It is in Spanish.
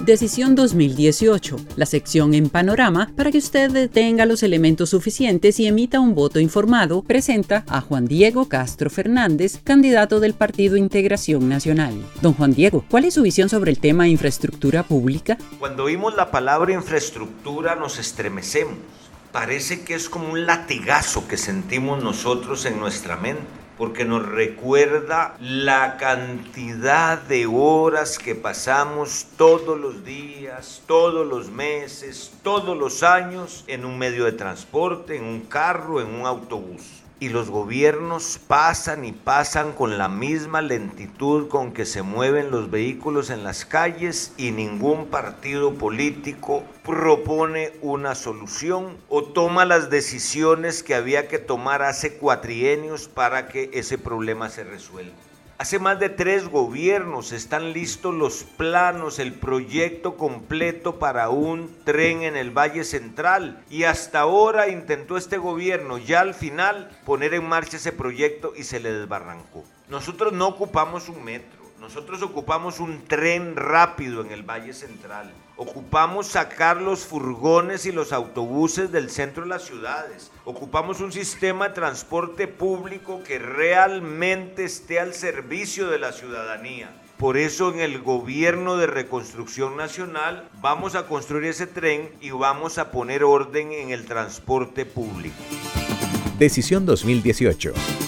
Decisión 2018, la sección en Panorama, para que usted tenga los elementos suficientes y emita un voto informado, presenta a Juan Diego Castro Fernández, candidato del Partido Integración Nacional. Don Juan Diego, ¿cuál es su visión sobre el tema infraestructura pública? Cuando oímos la palabra infraestructura nos estremecemos. Parece que es como un latigazo que sentimos nosotros en nuestra mente, porque nos recuerda la cantidad de horas que pasamos todos los días, todos los meses, todos los años en un medio de transporte, en un carro, en un autobús. Y los gobiernos pasan y pasan con la misma lentitud con que se mueven los vehículos en las calles y ningún partido político propone una solución o toma las decisiones que había que tomar hace cuatrienios para que ese problema se resuelva. Hace más de 3 gobiernos están listos los planos, el proyecto completo para un tren en el Valle Central y hasta ahora intentó este gobierno ya al final poner en marcha ese proyecto y se le desbarrancó. Nosotros no ocupamos un metro, nosotros ocupamos un tren rápido en el Valle Central. Ocupamos sacar los furgones y los autobuses del centro de las ciudades. Ocupamos un sistema de transporte público que realmente esté al servicio de la ciudadanía. Por eso en el gobierno de Reconstrucción Nacional vamos a construir ese tren y vamos a poner orden en el transporte público. Decisión 2018.